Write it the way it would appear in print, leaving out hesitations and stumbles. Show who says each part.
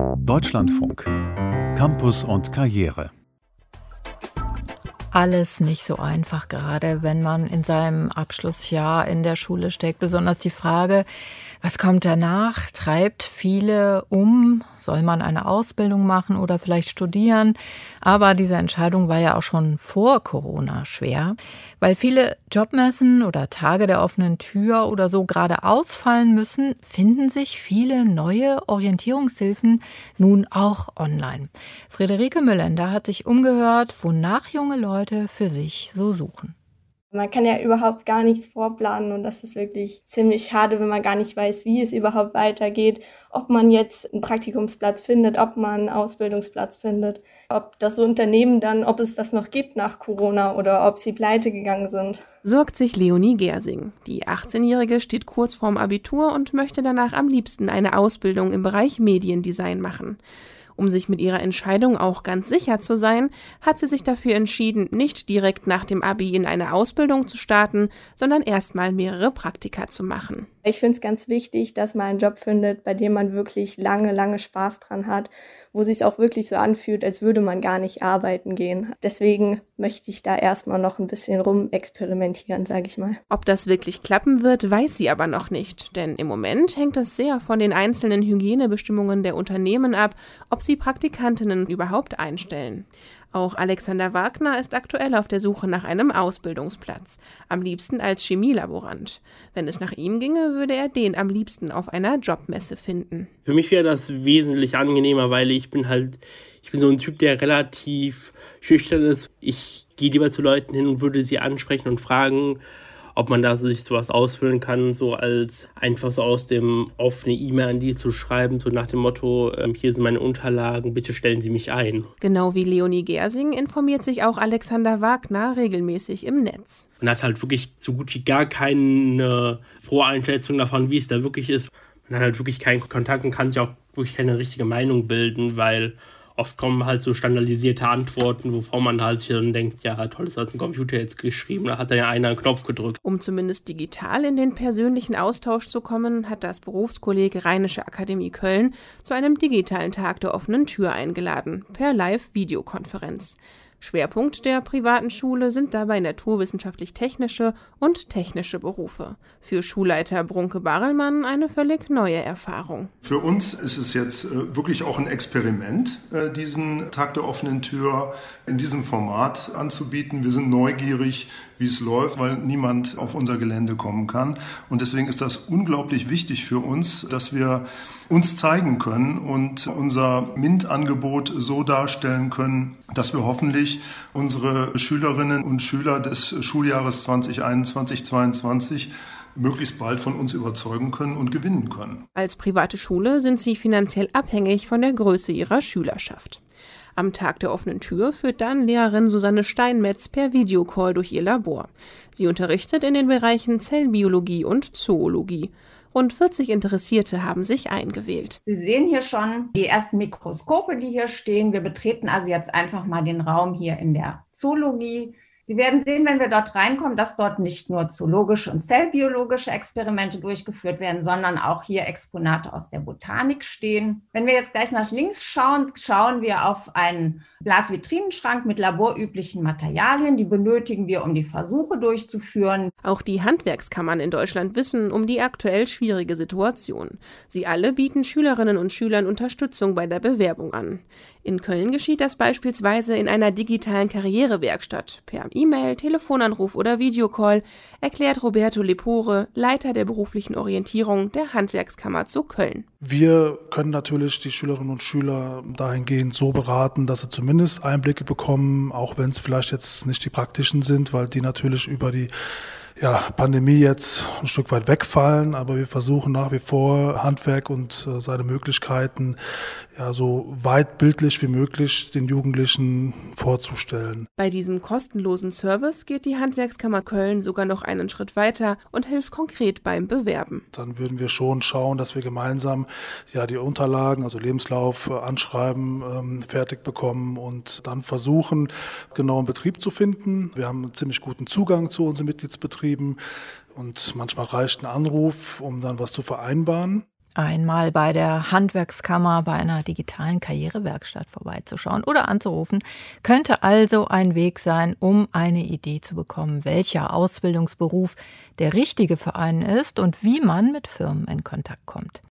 Speaker 1: Deutschlandfunk. Campus und Karriere.
Speaker 2: Alles nicht so einfach, gerade wenn man in seinem Abschlussjahr in der Schule steckt. Besonders die Frage, was kommt danach, treibt viele um. Soll man eine Ausbildung machen oder vielleicht studieren? Aber diese Entscheidung war ja auch schon vor Corona schwer, weil viele Jobmessen oder Tage der offenen Tür oder so gerade ausfallen müssen, finden sich viele neue Orientierungshilfen nun auch online. Friederike Müllender hat sich umgehört, wonach junge Leute für sich so suchen.
Speaker 3: Man kann ja überhaupt gar nichts vorplanen und das ist wirklich ziemlich schade, wenn man gar nicht weiß, wie es überhaupt weitergeht, ob man jetzt einen Praktikumsplatz findet, ob man einen Ausbildungsplatz findet, ob das Unternehmen dann, ob es das noch gibt nach Corona oder ob sie pleite gegangen sind.
Speaker 4: Sorgt sich Leonie Gersing. Die 18-Jährige steht kurz vorm Abitur und möchte danach am liebsten eine Ausbildung im Bereich Mediendesign machen. Um sich mit ihrer Entscheidung auch ganz sicher zu sein, hat sie sich dafür entschieden, nicht direkt nach dem Abi in eine Ausbildung zu starten, sondern erstmal mehrere Praktika zu machen.
Speaker 3: Ich finde es ganz wichtig, dass man einen Job findet, bei dem man wirklich lange Spaß dran hat, wo es sich auch wirklich so anfühlt, als würde man gar nicht arbeiten gehen. Deswegen möchte ich da erstmal noch ein bisschen rumexperimentieren, sage ich mal.
Speaker 4: Ob das wirklich klappen wird, weiß sie aber noch nicht, denn im Moment hängt es sehr von den einzelnen Hygienebestimmungen der Unternehmen ab, ob sie Praktikantinnen überhaupt einstellen. Auch Alexander Wagner ist aktuell auf der Suche nach einem Ausbildungsplatz, am liebsten als Chemielaborant. Wenn es nach ihm ginge, würde er den am liebsten auf einer Jobmesse finden.
Speaker 5: Für mich wäre das wesentlich angenehmer, weil ich bin so ein Typ, der relativ schüchtern ist. Ich gehe lieber zu Leuten hin und würde sie ansprechen und fragen, ob man da sich sowas ausfüllen kann, so als einfach so aus dem offene E-Mail an die zu schreiben, so nach dem Motto, hier sind meine Unterlagen, bitte stellen Sie mich ein.
Speaker 4: Genau wie Leonie Gersing informiert sich auch Alexander Wagner regelmäßig im Netz.
Speaker 5: Man hat halt wirklich so gut wie gar keine Voreinschätzung davon, wie es da wirklich ist. Man hat halt wirklich keinen Kontakt und kann sich auch wirklich keine richtige Meinung bilden, weil oft kommen halt so standardisierte Antworten, wovon man halt sich dann denkt, ja toll, das hat ein Computer jetzt geschrieben, da hat da ja einer einen Knopf gedrückt.
Speaker 4: Um zumindest digital in den persönlichen Austausch zu kommen, hat das Berufskolleg Rheinische Akademie Köln zu einem digitalen Tag der offenen Tür eingeladen, per Live-Videokonferenz. Schwerpunkt der privaten Schule sind dabei naturwissenschaftlich-technische und technische Berufe. Für Schulleiter Brunke Barrelmann eine völlig neue Erfahrung.
Speaker 6: Für uns ist es jetzt wirklich auch ein Experiment, diesen Tag der offenen Tür in diesem Format anzubieten. Wir sind neugierig, wie es läuft, weil niemand auf unser Gelände kommen kann. Und deswegen ist das unglaublich wichtig für uns, dass wir uns zeigen können und unser MINT-Angebot so darstellen können, dass wir hoffentlich unsere Schülerinnen und Schüler des Schuljahres 2021/22 möglichst bald von uns überzeugen können und gewinnen können.
Speaker 4: Als private Schule sind sie finanziell abhängig von der Größe ihrer Schülerschaft. Am Tag der offenen Tür führt dann Lehrerin Susanne Steinmetz per Videocall durch ihr Labor. Sie unterrichtet in den Bereichen Zellbiologie und Zoologie. Rund 40 Interessierte haben sich eingewählt.
Speaker 7: Sie sehen hier schon die ersten Mikroskope, die hier stehen. Wir betreten also jetzt einfach mal den Raum hier in der Zoologie. Sie werden sehen, wenn wir dort reinkommen, dass dort nicht nur zoologische und zellbiologische Experimente durchgeführt werden, sondern auch hier Exponate aus der Botanik stehen. Wenn wir jetzt gleich nach links schauen, schauen wir auf einen Glasvitrinenschrank mit laborüblichen Materialien. Die benötigen wir, um die Versuche durchzuführen.
Speaker 4: Auch die Handwerkskammern in Deutschland wissen um die aktuell schwierige Situation. Sie alle bieten Schülerinnen und Schülern Unterstützung bei der Bewerbung an. In Köln geschieht das beispielsweise in einer digitalen Karrierewerkstatt per E-Mail, Telefonanruf oder Videocall, erklärt Roberto Lepore, Leiter der beruflichen Orientierung der Handwerkskammer zu Köln.
Speaker 8: Wir können natürlich die Schülerinnen und Schüler dahingehend so beraten, dass sie zumindest Einblicke bekommen, auch wenn es vielleicht jetzt nicht die praktischen sind, weil die natürlich über die Pandemie jetzt ein Stück weit wegfallen, aber wir versuchen nach wie vor Handwerk und seine Möglichkeiten so weit bildlich wie möglich den Jugendlichen vorzustellen.
Speaker 4: Bei diesem kostenlosen Service geht die Handwerkskammer Köln sogar noch einen Schritt weiter und hilft konkret beim Bewerben.
Speaker 8: Dann würden wir schon schauen, dass wir gemeinsam die Unterlagen, also Lebenslauf, Anschreiben fertig bekommen und dann versuchen, genau einen Betrieb zu finden. Wir haben einen ziemlich guten Zugang zu unseren Mitgliedsbetrieben und manchmal reicht ein Anruf, um dann was zu vereinbaren.
Speaker 2: einmal bei der Handwerkskammer bei einer digitalen Karrierewerkstatt vorbeizuschauen oder anzurufen, könnte also ein Weg sein, um eine Idee zu bekommen, welcher Ausbildungsberuf der richtige für einen ist und wie man mit Firmen in Kontakt kommt.